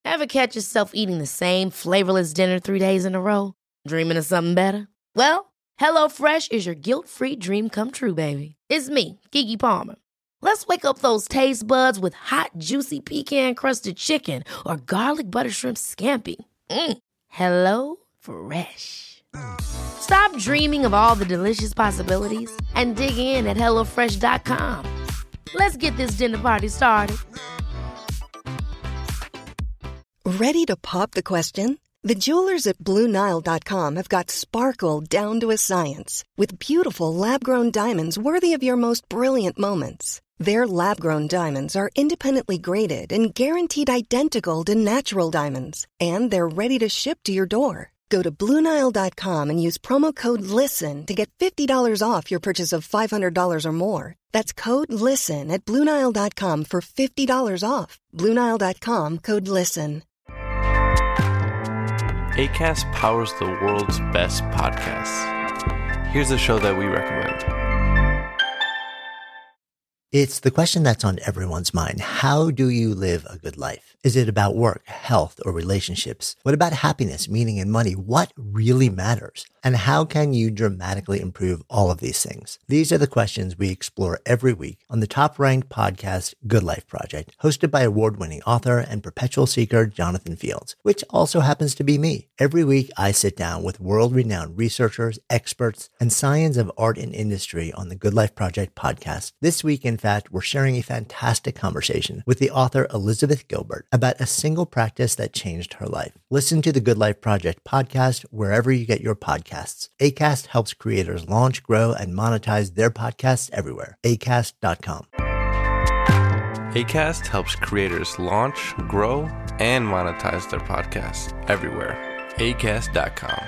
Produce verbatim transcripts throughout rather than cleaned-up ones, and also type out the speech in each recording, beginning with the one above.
Ever catch yourself eating the same flavorless dinner three days in a row? Dreaming of something better? Well, HelloFresh is your guilt-free dream come true, baby. It's me, Keke Palmer. Let's wake up those taste buds with hot, juicy pecan-crusted chicken or garlic butter shrimp scampi. Mm. Hello Fresh. Stop dreaming of all the delicious possibilities and dig in at hello fresh dot com. Let's get this dinner party started. Ready to pop the question? The jewelers at Blue Nile dot com have got sparkle down to a science with beautiful lab-grown diamonds worthy of your most brilliant moments. Their lab-grown diamonds are independently graded and guaranteed identical to natural diamonds, and they're ready to ship to your door. Go to Blue Nile dot com and use promo code LISTEN to get fifty dollars off your purchase of five hundred dollars or more. That's code LISTEN at Blue Nile dot com for fifty dollars off. Blue Nile dot com, code LISTEN. Acast powers the world's best podcasts. Here's a show that we recommend. It's the question that's on everyone's mind. How do you live a good life? Is it about work, health, or relationships? What about happiness, meaning, and money? What really matters? And how can you dramatically improve all of these things? These are the questions we explore every week on the top-ranked podcast, Good Life Project, hosted by award-winning author and perpetual seeker Jonathan Fields, which also happens to be me. Every week, I sit down with world-renowned researchers, experts, and science of art and industry on the Good Life Project podcast. This week, in fact, we're sharing a fantastic conversation with the author Elizabeth Gilbert about a single practice that changed her life. Listen to the Good Life Project podcast wherever you get your podcasts. Acast helps creators launch, grow, and monetize their podcasts everywhere. acast dot com. Acast helps creators launch, grow, and monetize their podcasts everywhere. acast dot com.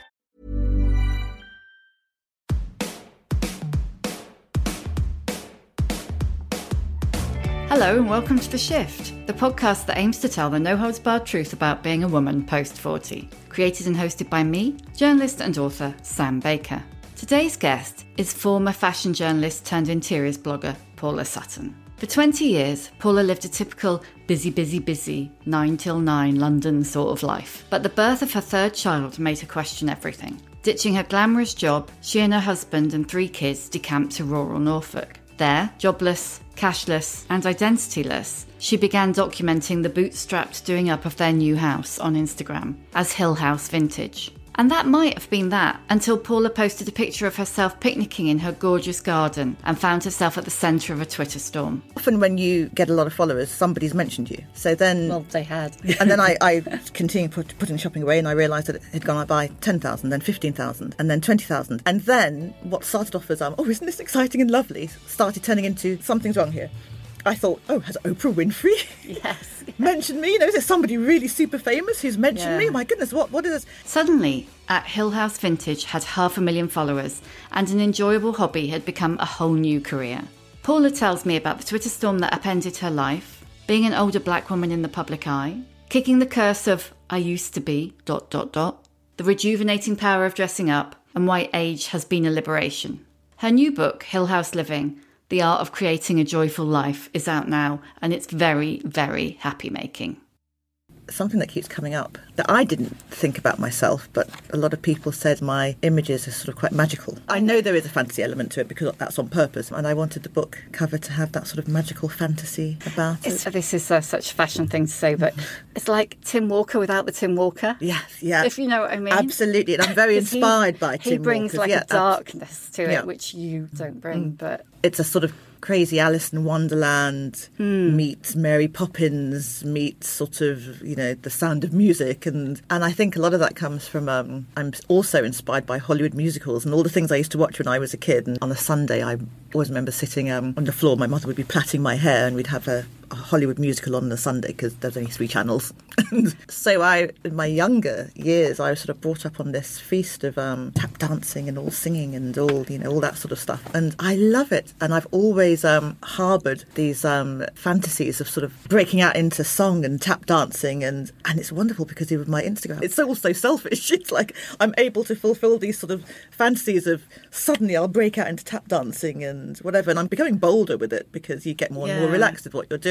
Hello and welcome to The Shift, the podcast that aims to tell the no-holds-barred truth about being a woman post forty. Created and hosted by me, journalist and author Sam Baker. Today's guest is former fashion journalist turned interiors blogger Paula Sutton. For twenty years, Paula lived a typical busy, busy, busy, nine till nine London sort of life. But the birth of her third child made her question everything. Ditching her glamorous job, she and her husband and three kids decamped to rural Norfolk. There, jobless, cashless, and identityless, she began documenting the bootstrapped doing up of their new house on Instagram as Hill House Vintage. And that might have been that until Paula posted a picture of herself picnicking in her gorgeous garden and found herself at the centre of a Twitter storm. Often when you get a lot of followers, somebody's mentioned you. So then... Well, they had. And then I, I continued put, putting shopping away and I realised that it had gone up by ten thousand, then fifteen thousand, and then twenty thousand. And then what started off as, um, oh, isn't this exciting and lovely, started turning into something's wrong here. I thought, oh, has Oprah Winfrey yes, mentioned me? You know, is there somebody really super famous who's mentioned yeah. me? My goodness, what what is this? Suddenly, at Hill House Vintage had half a million followers and an enjoyable hobby had become a whole new career. Paula tells me about the Twitter storm that upended her life, being an older black woman in the public eye, kicking the curse of I used to be, dot, dot, dot, the rejuvenating power of dressing up, and why age has been a liberation. Her new book, Hill House Living, The Art of Creating a Joyful Life, is out now, and it's very, very happy-making. Something that keeps coming up that I didn't think about myself, but a lot of people said my images are sort of quite magical. I know there is a fantasy element to it because that's on purpose, and I wanted the book cover to have that sort of magical fantasy about It's, it. this is uh, such a fashion thing to say, but it's like Tim Walker without the Tim Walker. Yes, yeah. If you know what I mean. Absolutely, and I'm very inspired he, by Tim He brings Walker's, like yeah, a darkness to it, yeah. which you don't bring, Mm. but... It's a sort of crazy Alice in Wonderland Hmm. meets Mary Poppins meets sort of, you know, The Sound of Music. And, and I think a lot of that comes from, um, I'm also inspired by Hollywood musicals and all the things I used to watch when I was a kid. And on a Sunday, I always remember sitting um, on the floor. My mother would be plaiting my hair and we'd have a, a Hollywood musical on a Sunday because there's only three channels. So I, in my younger years, I was sort of brought up on this feast of um, tap dancing and all singing and all, you know, all that sort of stuff. And I love it. And I've always um, harboured these um, fantasies of sort of breaking out into song and tap dancing. And, and it's wonderful because with my Instagram, it's also selfish. It's like I'm able to fulfil these sort of fantasies of suddenly I'll break out into tap dancing and whatever. And I'm becoming bolder with it because you get more and Yeah. more relaxed with what you're doing.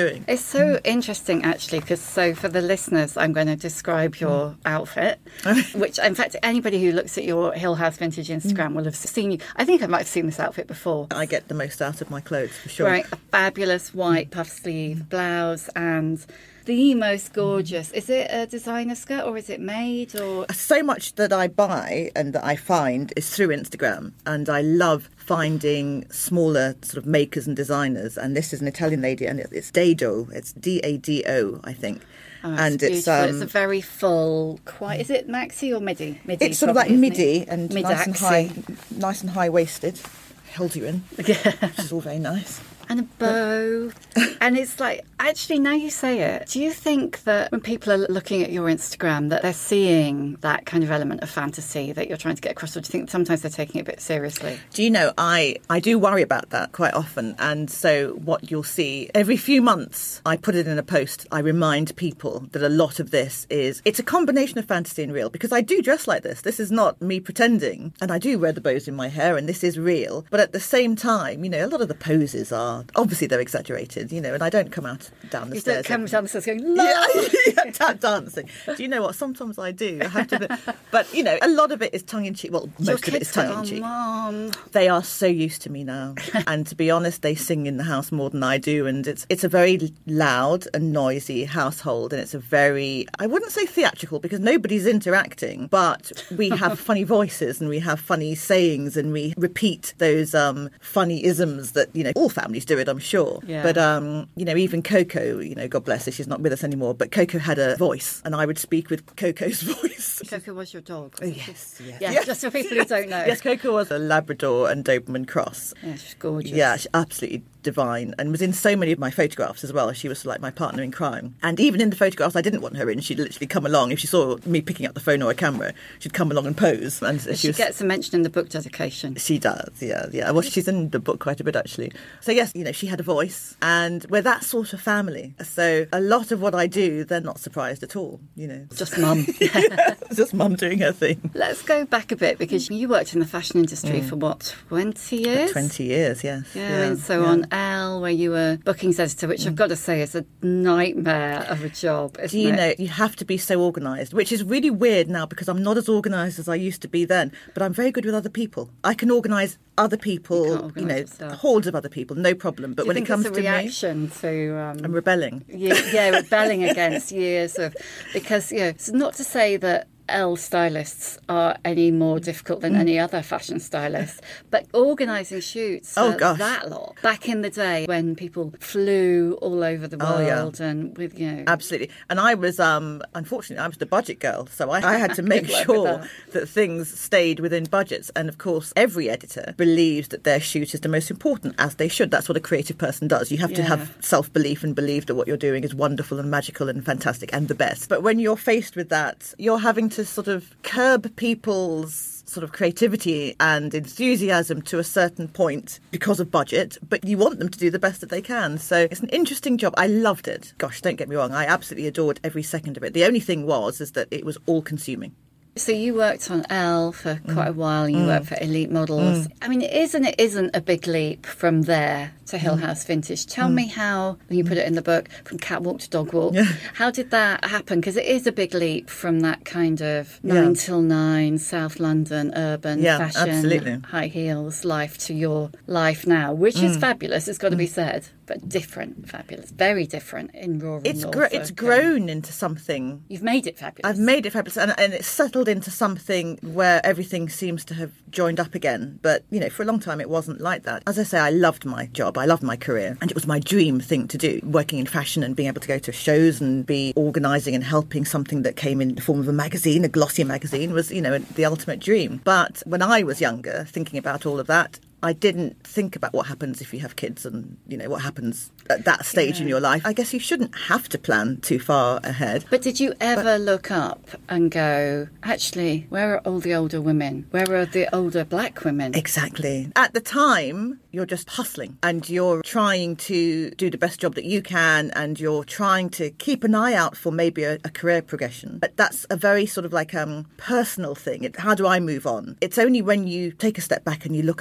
doing. It's so interesting, actually, because so for the listeners, I'm going to describe your outfit, which, in fact, anybody who looks at your Hill House Vintage Instagram will have seen you. I think I might have seen this outfit before. I get the most out of my clothes, for sure. Right, a fabulous white puff sleeve blouse and the most gorgeous. Is it a designer skirt or is it made? Or so much that I buy and that I find is through Instagram, and I love finding smaller sort of makers and designers. And this is an Italian lady, and it's Dado. It's D A D O, I think. Oh, it's and beautiful. it's um, it's a very full. Quite is it maxi or midi? Midi. It's sort of probably, like midi it? and Mid-axi. nice and high, nice and high waisted. Holds you in, Yeah. which is all very nice. And a bow. And it's like, actually, now you say it, do you think that when people are looking at your Instagram that they're seeing that kind of element of fantasy that you're trying to get across, or do you think sometimes they're taking it a bit seriously? Do you know, I, I do worry about that quite often. And so what you'll see, every few months, I put it in a post. I remind people that a lot of this is, it's a combination of fantasy and real, because I do dress like this. This is not me pretending. And I do wear the bows in my hair, and this is real. But at the same time, you know, a lot of the poses are, obviously they're exaggerated, you know, and I don't come out down the You stairs. don't come down the stairs going, Yeah, "Love!" yeah, tap dancing. Do you know what? Sometimes I do. I have to, but you know, a lot of it is tongue in cheek. Well, Your most of it is kids go, tongue in "Oh, cheek. Mum." They are so used to me now, and to be honest, they sing in the house more than I do, and it's it's a very loud and noisy household, and it's a very, I wouldn't say theatrical because nobody's interacting, but we have funny voices and we have funny sayings and we repeat those um, funny isms that, you know, all families do it, I'm sure. Yeah. But um, you know, even Coco, you know, God bless her, she's not with us anymore, but Coco had a voice, and I would speak with Coco's voice. Coco was your dog. Oh, wasn't yes, she? yes. Yeah, Yes, just for people who don't know. Yes, Coco was a Labrador and Doberman cross. Yeah, she's gorgeous. Yeah, she's absolutely divine, and was in so many of my photographs as well. She was like my partner in crime. And even in the photographs I didn't want her in, she'd literally come along. If she saw me picking up the phone or a camera, she'd come along and pose. And She, she, was, gets a mention in the book dedication. she does, yeah, yeah. Well, she's in the book quite a bit, actually. So, yes, you know, she had a voice, and we're that sort of family. So a lot of what I do, they're not surprised at all, you know. Just mum. Yeah, it's just mum doing her thing. Let's go back a bit, because you worked in the fashion industry for, what, twenty years? twenty years, yes. Yeah, and so yeah. on Elle, where you were bookings editor, which I've got to say is a nightmare of a job, isn't Do you it? know, you have to be so organised, which is really weird now because I'm not as organised as I used to be then, but I'm very good with other people. I can organise other You people, can't you, organise know, yourself. hordes of other people, no problem. But Do you when think it comes it's a to me, reaction to um, I'm rebelling. yeah, yeah, rebelling against years of, because, you know, it's not to say that Elle stylists are any more difficult than any other fashion stylists, but organising shoots for Oh, gosh. that lot back in the day when people flew all over the Oh, yeah. world and with, you know, Absolutely. And I was, um, unfortunately, I was the budget girl. So I, I had to make Good luck with sure that. that things stayed within budgets. And of course, every editor believes that their shoot is the most important, as they should. That's what a creative person does. You have to Yeah. have self-belief and believe that what you're doing is wonderful and magical and fantastic and the best. But when you're faced with that, you're having to sort of curb people's sort of creativity and enthusiasm to a certain point because of budget, but you want them to do the best that they can. So it's an interesting job. I loved it. Gosh, don't get me wrong. I absolutely adored every second of it. The only thing was is that it was all consuming. So you worked on Elle for quite a while, and you worked for Elite Models. I mean, it is and it isn't a big leap from there to Hill House Vintage. Tell me how, when you put it in the book, from catwalk to dog walk, how did that happen? Because it is a big leap from that kind of nine Yeah. till nine, South London, urban, Yeah, fashion, absolutely. high heels life to your life now, which is fabulous, it's got to be said, but different, fabulous, very different in rural It's gr- Norfolk. it's and grown into something. You've made it fabulous. I've made it fabulous, and, and it's settled into something where everything seems to have joined up again. But, you know, for a long time it wasn't like that. As I say, I loved my job. I loved my career. And it was my dream thing to do, working in fashion and being able to go to shows and be organising and helping something that came in the form of a magazine, a glossy magazine, was, you know, the ultimate dream. But when I was younger, thinking about all of that, I didn't think about what happens if you have kids and, you know, what happens at that stage Yeah. in your life. I guess you shouldn't have to plan too far ahead. But did you ever look up and go, actually, where are all the older women? Where are the older black women? Exactly. At the time, you're just hustling and you're trying to do the best job that you can and you're trying to keep an eye out for maybe a, a career progression. But that's a very sort of like um personal thing. It, how do I move on? It's only when you take a step back and you look up and you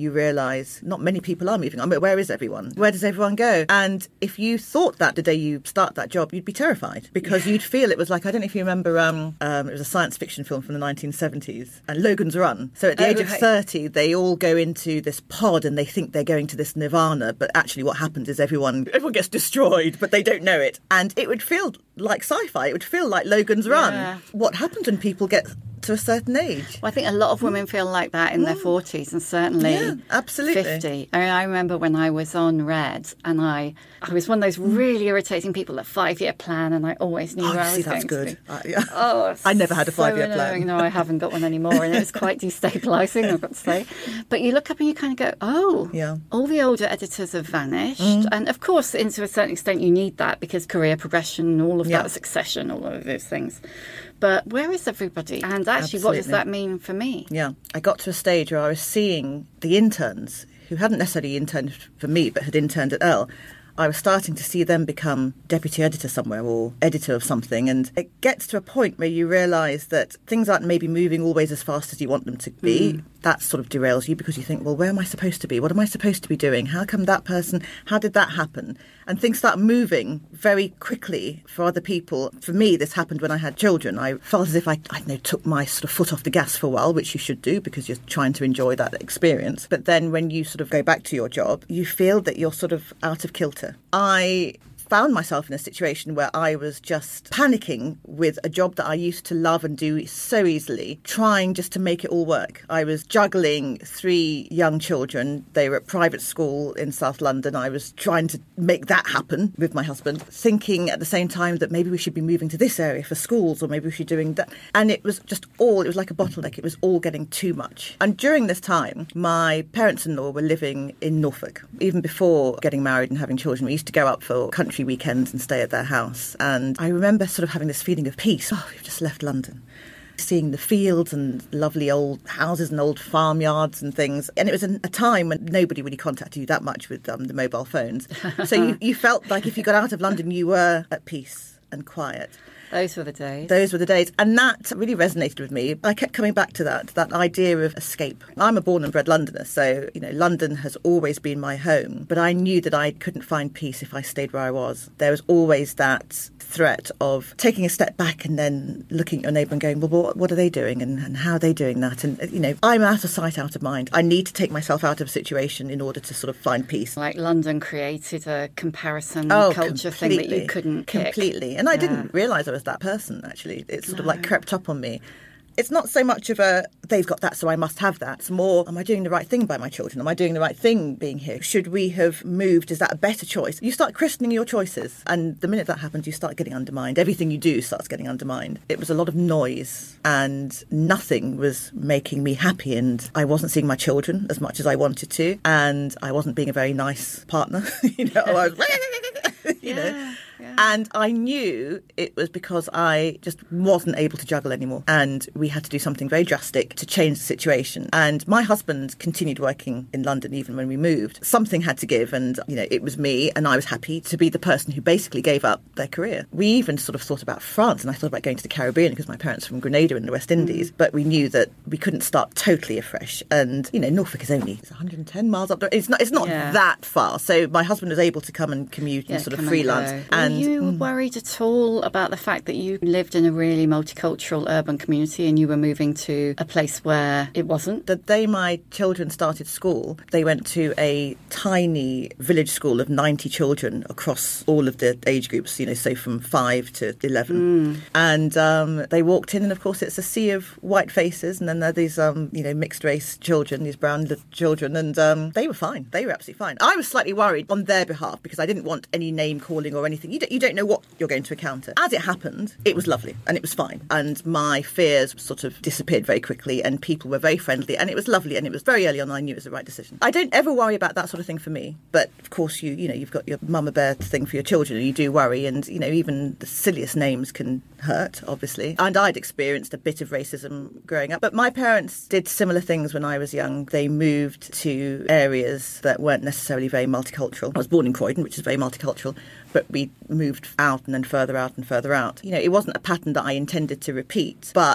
you realise not many people are moving on. But where is everyone? Where does everyone go? And if you thought that the day you start that job, you'd be terrified because you'd feel it was like, I don't know if you remember, um, um, it was a science fiction film from the nineteen seventies, and Logan's Run. So at the oh, age right. of thirty, they all go into this pod and they think they're going to this nirvana, but actually what happens is everyone everyone gets destroyed, but they don't know it. And it would feel like sci-fi. It would feel like Logan's Run. Yeah. What happens when people get to a certain age? Well, I think a lot of women feel like that in their forties and certainly Yeah, absolutely. fifty. I mean, I remember when I was on Red and I I was one of those really irritating people, a five-year plan, and I always knew Oh, where I see, was that's going good. to be. Uh, yeah. Oh, I never had a so five-year plan. annoying. No, I haven't got one anymore, and it was quite destabilising, I've got to say. But you look up and you kind of go, oh, Yeah. all the older editors have vanished. Mm. And of course, into a certain extent, you need that because career progression, all of Yeah. that, succession, all of those things. But where is everybody? And actually, what does Absolutely. that mean for me? Yeah, I got to a stage where I was seeing the interns who hadn't necessarily interned for me but had interned at Elle. I was starting to see them become deputy editor somewhere or editor of something, and it gets to a point where you realise that things aren't maybe moving always as fast as you want them to be. Mm. That sort of derails you because you think, well, where am I supposed to be? What am I supposed to be doing? How come that person, how did that happen? And things start moving very quickly for other people. For me, this happened when I had children. I felt as if I, I don't know, took my sort of foot off the gas for a while, which you should do because you're trying to enjoy that experience. But then when you sort of go back to your job, you feel that you're sort of out of kilter. I found myself in a situation where I was just panicking with a job that I used to love and do so easily, trying just to make it all work. I was juggling three young children. They were at private school in South London. I was trying to make that happen with my husband, thinking at the same time that maybe we should be moving to this area for schools or maybe we should be doing that. And it was just all, it was like a bottleneck. It was all getting too much. And during this time, my parents-in-law were living in Norfolk. Even before getting married and having children, we used to go up for country weekends and stay at their house. And I remember sort of having this feeling of peace. Oh, we've just left London. Seeing the fields and lovely old houses and old farmyards and things. And it was a time when nobody really contacted you that much with um, the mobile phones. So you, you felt like if you got out of London, you were at peace and quiet. Those were the days. Those were the days. And that really resonated with me. I kept coming back to that, that idea of escape. I'm a born and bred Londoner, so, you know, London has always been my home. But I knew that I couldn't find peace if I stayed where I was. There was always that threat of taking a step back and then looking at your neighbour and going, well, what, what are they doing and, and how are they doing that? And, you know, I'm out of sight, out of mind. I need to take myself out of a situation in order to sort of find peace. Like London created a comparison oh, culture thing that you couldn't kick. Completely. And I yeah. didn't realise I was that person, actually. It sort no. of like crept up on me. It's not so much of a, they've got that, so I must have that. It's more, am I doing the right thing by my children? Am I doing the right thing being here? Should we have moved? Is that a better choice? You start questioning your choices. And the minute that happens, you start getting undermined. Everything you do starts getting undermined. It was a lot of noise and nothing was making me happy. And I wasn't seeing my children as much as I wanted to. And I wasn't being a very nice partner. you know, I was, you yeah. know. And I knew it was because I just wasn't able to juggle anymore. And we had to do something very drastic to change the situation. And my husband continued working in London even when we moved. Something had to give. And, you know, it was me. And I was happy to be the person who basically gave up their career. We even sort of thought about France. And I thought about going to the Caribbean because my parents are from Grenada in the West Indies. Mm. But we knew that we couldn't start totally afresh. And, you know, Norfolk is only it's one hundred ten miles up there. It's not, it's not yeah. that far. So my husband was able to come and commute yeah, and sort of freelance. And, and Were you mm. worried at all about the fact that you lived in a really multicultural urban community and you were moving to a place where it wasn't? The day my children started school, they went to a tiny village school of ninety children across all of the age groups, you know, so from five to eleven. Mm. And um, they walked in and, of course, it's a sea of white faces. And then there are these, um, you know, mixed race children, these brown children. And um, they were fine. They were absolutely fine. I was slightly worried on their behalf because I didn't want any name calling or anything. You don't, you don't know what you're going to encounter. As it happened, it was lovely and it was fine. And my fears sort of disappeared very quickly and people were very friendly and it was lovely and it was very early on. I knew it was the right decision. I don't ever worry about that sort of thing for me. But of course, you you know, you've got your mama bear thing for your children and you do worry. And, you know, even the silliest names can hurt, obviously. And I'd experienced a bit of racism growing up. But my parents did similar things when I was young. They moved to areas that weren't necessarily very multicultural. I was born in Croydon, which is very multicultural. But we moved out and then further out and further out. You know, it wasn't a pattern that I intended to repeat, but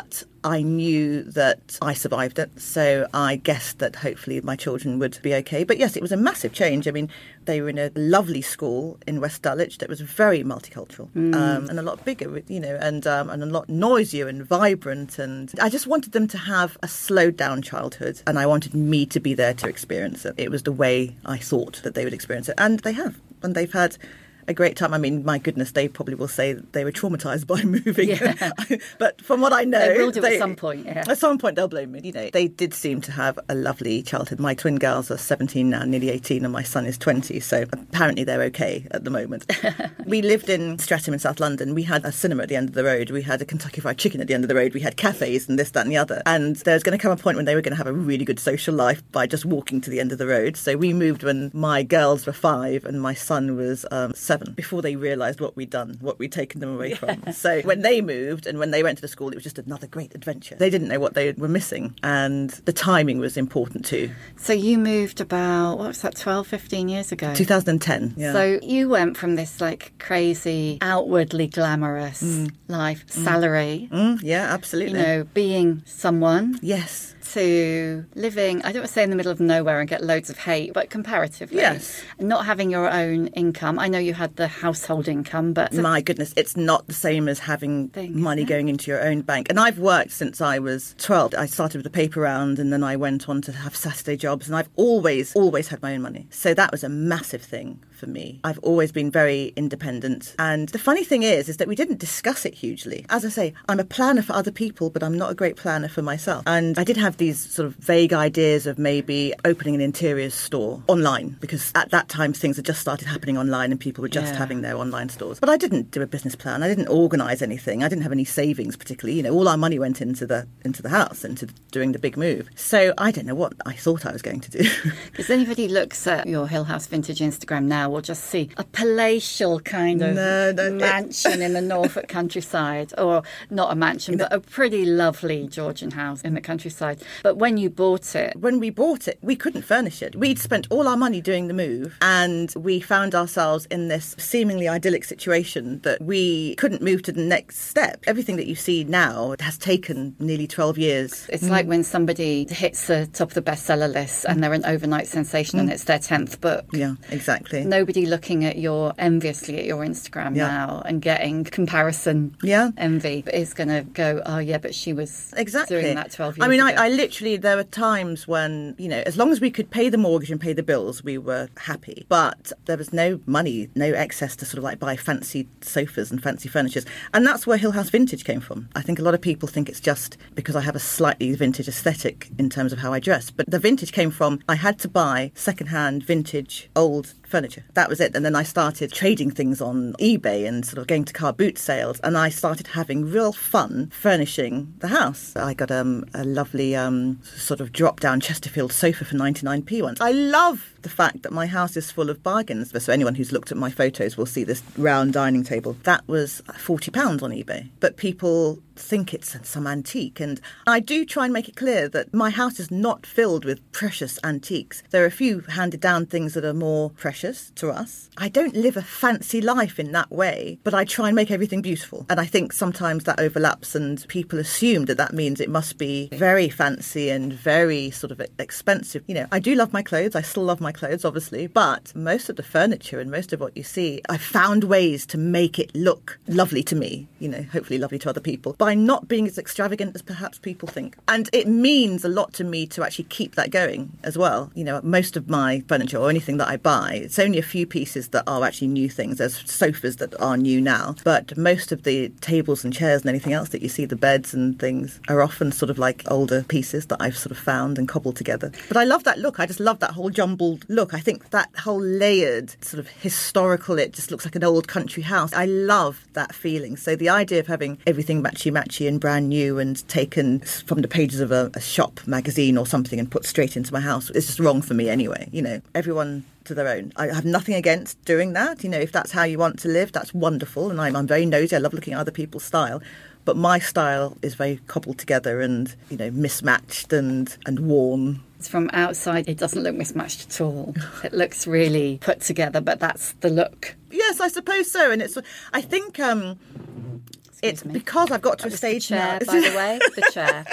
I knew that I survived it. So I guessed that hopefully my children would be okay. But yes, it was a massive change. I mean, they were in a lovely school in West Dulwich that was very multicultural mm. um, and a lot bigger, you know, and um, and a lot noisier and vibrant. And I just wanted them to have a slowed down childhood, and I wanted me to be there to experience it. It was the way I thought that they would experience it, and they have, and they've had a great time. I mean, my goodness, they probably will say that they were traumatised by moving. Yeah. But from what I know... They will do they, at some point, yeah. At some point, they'll blame me. You know, they did seem to have a lovely childhood. My twin girls are seventeen now, nearly eighteen, and my son is twenty, so apparently they're okay at the moment. We lived in Streatham in South London. We had a cinema at the end of the road. We had a Kentucky Fried Chicken at the end of the road. We had cafes and this, that and the other. And there was going to come a point when they were going to have a really good social life by just walking to the end of the road. So we moved when my girls were five and my son was um, seven, before they realised realised what we'd done, what we'd taken them away yeah. from. So when they moved and when they went to the school, it was just another great adventure. They didn't know what they were missing, and the timing was important too. So you moved about, what was that, twelve, fifteen years ago? two thousand ten, yeah. So you went from this like crazy, outwardly glamorous mm. life, salary. Mm. Mm. Yeah, absolutely. You know, being someone. Yes. To living, I don't want to say in the middle of nowhere and get loads of hate, but comparatively. Yes. Not having your own income. I know you had the household income, but... My goodness, it's not the same as having thing, money going into your own bank. And I've worked since I was twelve. I started with the paper round and then I went on to have Saturday jobs, and I've always, always had my own money. So that was a massive thing for me. I've always been very independent. And the funny thing is, is that we didn't discuss it hugely. As I say, I'm a planner for other people, but I'm not a great planner for myself. And I did have these sort of vague ideas of maybe opening an interiors store online, because at that time things had just started happening online and people were just yeah. having their online stores. But I didn't do a business plan. I didn't organise anything. I didn't have any savings particularly. You know, all our money went into the into the house, into doing the big move. So I don't know what I thought I was going to do. Because anybody looks at your Hill House Vintage Instagram now will just see a palatial kind of no, no, mansion in the Norfolk countryside, or not a mansion, you know, but a pretty lovely Georgian house in the countryside. But when you bought it... When we bought it, we couldn't furnish it. We'd spent all our money doing the move, and we found ourselves in this seemingly idyllic situation that we couldn't move to the next step. Everything that you see now has taken nearly twelve years. It's mm. like when somebody hits the top of the bestseller list and they're an overnight sensation mm. and it's their tenth book. Yeah, exactly. Nobody looking at your, enviously at your Instagram yeah. now and getting comparison yeah. envy is going to go, oh yeah, but she was exactly. doing that twelve years I mean, ago. I, I literally, there were times when, you know, as long as we could pay the mortgage and pay the bills, we were happy. But there was no money, no excess to sort of like buy fancy sofas and fancy furniture. And that's where Hill House Vintage came from. I think a lot of people think it's just because I have a slightly vintage aesthetic in terms of how I dress. But the vintage came from, I had to buy secondhand, vintage, old furniture. That was it. And then I started trading things on eBay and sort of going to car boot sales. And I started having real fun furnishing the house. I got um, a lovely um, sort of drop-down Chesterfield sofa for ninety-nine p once. I love the fact that my house is full of bargains. So anyone who's looked at my photos will see this round dining table. That was forty pounds on eBay. But people think it's some antique. And I do try and make it clear that my house is not filled with precious antiques. There are a few handed down things that are more precious to us. I don't live a fancy life in that way, but I try and make everything beautiful. And I think sometimes that overlaps and people assume that that means it must be very fancy and very sort of expensive. You know, I do love my clothes. I still love my clothes, obviously, but most of the furniture and most of what you see, I've found ways to make it look lovely to me, you know, hopefully lovely to other people, by not being as extravagant as perhaps people think. And it means a lot to me to actually keep that going as well. You know, most of my furniture or anything that I buy, it's only a few pieces that are actually new things. There's sofas that are new now, but most of the tables and chairs and anything else that you see, the beds and things, are often sort of like older pieces that I've sort of found and cobbled together. But I love that look. I just love that whole jumbled look. I think that whole layered sort of historical, it just looks like an old country house. I love that feeling. So the idea of having everything matchy-matchy and brand new and taken from the pages of a, a shop magazine or something and put straight into my house is just wrong for me anyway. You know, everyone to their own. I have nothing against doing that. You know, if that's how you want to live, that's wonderful. And I'm, I'm very nosy. I love looking at other people's style. But my style is very cobbled together and, you know, mismatched and, and worn. From outside, it doesn't look mismatched at all. It looks really put together, but that's the look. Yes, I suppose so. And it's, I think... Um, It's me. because I've got to That a was stage the chair, now. by the way, the chair.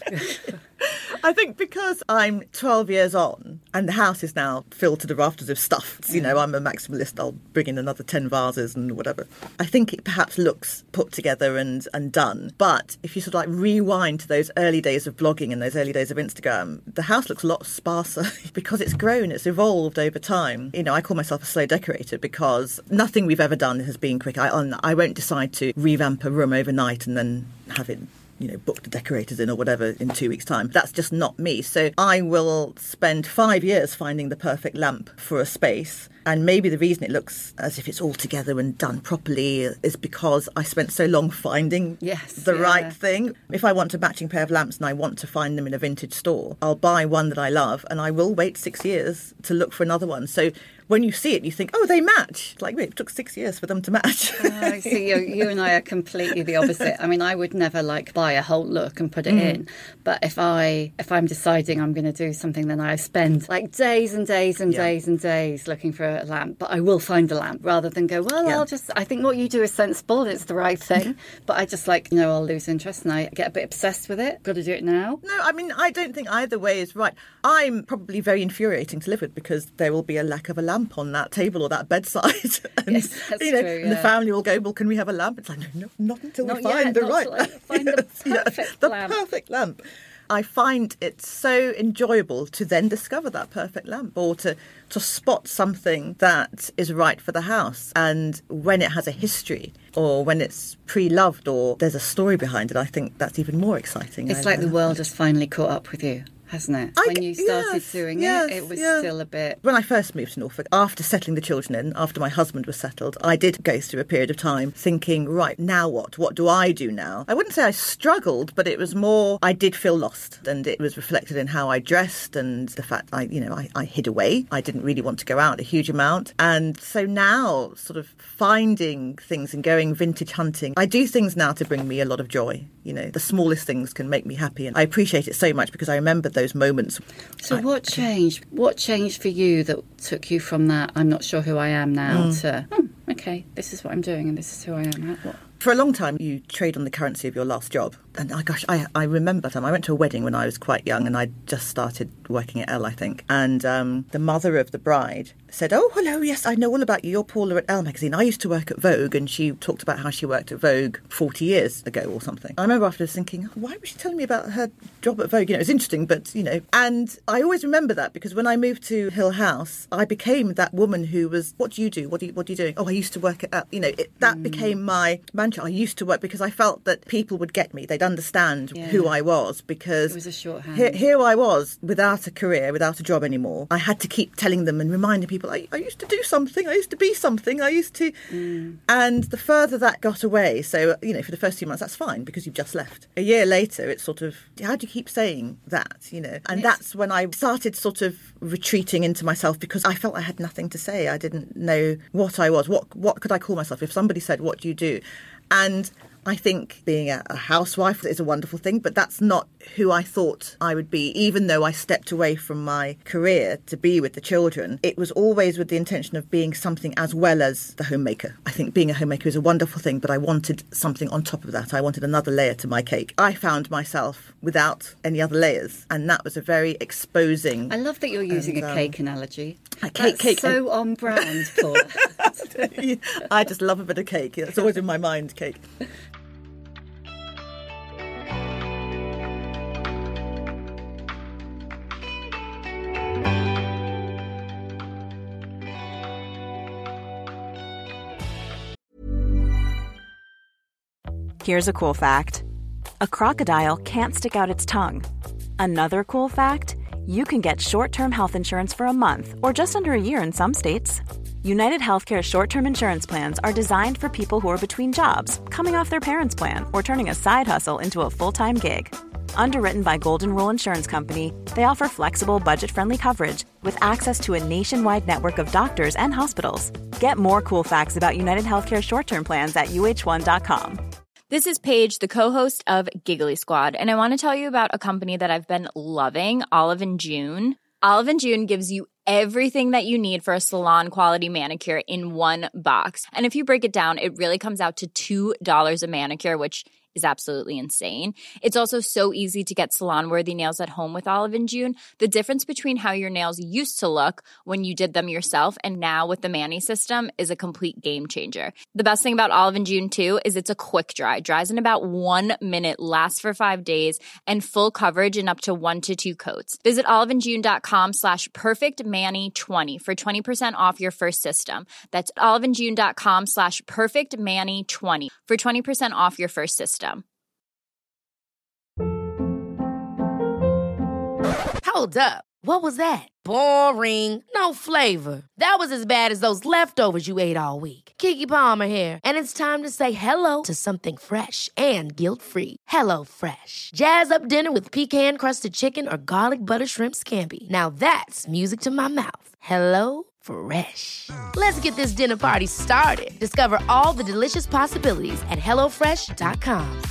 I think because I'm twelve years on and the house is now filled to the rafters of stuff, you know, I'm a maximalist, I'll bring in another ten vases and whatever. I think it perhaps looks put together and, and done. But if you sort of like rewind to those early days of blogging and those early days of Instagram, the house looks a lot sparser because it's grown, it's evolved over time. You know, I call myself a slow decorator because nothing we've ever done has been quick. I, I won't decide to revamp a room overnight and then have it, you know, book the decorators in or whatever in two weeks' time. That's just not me. So I will spend five years finding the perfect lamp for a space. And maybe the reason it looks as if it's all together and done properly is because I spent so long finding yes, the yeah. right thing. If I want a matching pair of lamps and I want to find them in a vintage store, I'll buy one that I love and I will wait six years to look for another one. So when you see it, you think, oh, they match. Like, wait, it took six years for them to match. Oh, so you, you and I are completely the opposite. I mean, I would never like buy a whole look and put it mm. in. But if I if I'm deciding I'm going to do something, then I spend like days and days and yeah. days and days looking for a lamp. But I will find a lamp rather than go, well, yeah. I'll just. I think what you do is sensible and it's the right thing. But I just like, you know, I'll lose interest and I get a bit obsessed with it. Got to do it now. No, I mean, I don't think either way is right. I'm probably very infuriating to live with because there will be a lack of a lamp on that table or that bedside. and, yes, that's you know, true, yeah. and the family will go, well, can we have a lamp? It's like, no, no not until not we find yet, the not right lamp. Find the perfect yeah, lamp. The perfect lamp. I find it so enjoyable to then discover that perfect lamp or to, to spot something that is right for the house. And when it has a history or when it's pre-loved or there's a story behind it, I think that's even more exciting. It's I, like the world has finally caught up with you. Hasn't it? I, when you started yes, doing yes, it, it was yeah. still a bit... When I first moved to Norfolk, after settling the children in, after my husband was settled, I did go through a period of time thinking, right, now what? What do I do now? I wouldn't say I struggled, but it was more, I did feel lost. And it was reflected in how I dressed and the fact I, you know, I, I hid away. I didn't really want to go out a huge amount. And so now, sort of finding things and going vintage hunting, I do things now to bring me a lot of joy. You know, the smallest things can make me happy. And I appreciate it so much because I remember those moments. So I, what changed? What changed for you that took you from that, I'm not sure who I am now, mm. to, oh, okay, this is what I'm doing and this is who I am. What? For a long time, you trade on the currency of your last job. And oh gosh, I, I remember time. I went to a wedding when I was quite young and I just started working at Elle, I think. And um, the mother of the bride said, oh, hello, yes, I know all about you. You're Paula at Elle magazine. I used to work at Vogue. And she talked about how she worked at Vogue forty years ago or something. I remember afterwards thinking, oh, why was she telling me about her job at Vogue? You know, it was interesting, but, you know. And I always remember that because when I moved to Hill House, I became that woman who was, what do you do? What, do you, what are you doing? Oh, I used to work at Elle. You know, it, that mm. became my mantra. I used to work because I felt that people would get me. They'd understand yeah. who I was because it was a shorthand. Here, here I was without a career, without a job anymore. I had to keep telling them and reminding people, I, I used to do something, I used to be something, I used to... Mm. And the further that got away, so, you know, for the first few months, that's fine because you've just left. A year later, it's sort of, how do you keep saying that, you know? And yes. that's when I started sort of retreating into myself because I felt I had nothing to say. I didn't know what I was. What, what could I call myself? If somebody said, what do you do? And I think being a, a housewife is a wonderful thing, but that's not who I thought I would be. Even though I stepped away from my career to be with the children, it was always with the intention of being something as well as the homemaker. I think being a homemaker is a wonderful thing, but I wanted something on top of that. I wanted another layer to my cake. I found myself without any other layers, and that was a very exposing... I love that you're using and, a um, cake analogy. A cake, That's cake. so and... on brand, Paula. I just love a bit of cake. It's always in my mind, cake. Here's a cool fact. A crocodile can't stick out its tongue. Another cool fact, you can get short-term health insurance for a month or just under a year in some states. United Healthcare short-term insurance plans are designed for people who are between jobs, coming off their parents' plan, or turning a side hustle into a full-time gig. Underwritten by Golden Rule Insurance Company, they offer flexible, budget-friendly coverage with access to a nationwide network of doctors and hospitals. Get more cool facts about United Healthcare short-term plans at U H one dot com. This is Paige, the co-host of Giggly Squad, and I want to tell you about a company that I've been loving, Olive and June. Olive and June gives you everything that you need for a salon quality manicure in one box. And if you break it down, it really comes out to two dollars a manicure, which is absolutely insane. It's also so easy to get salon-worthy nails at home with Olive and June. The difference between how your nails used to look when you did them yourself and now with the Mani system is a complete game changer. The best thing about Olive and June, too, is it's a quick dry. Dries in about one minute, lasts for five days, and full coverage in up to one to two coats. Visit oliveandjune.com slash perfectmani20 for twenty percent off your first system. That's oliveandjune.com slash perfectmani20 for twenty percent off your first system. Hold up. What was that? Boring. No flavor. That was as bad as those leftovers you ate all week. Keke Palmer here, and it's time to say hello to something fresh and guilt-free. Hello Fresh. Jazz up dinner with pecan-crusted chicken or garlic butter shrimp scampi. Now that's music to my mouth. Hello Fresh. Let's get this dinner party started. Discover all the delicious possibilities at hello fresh dot com.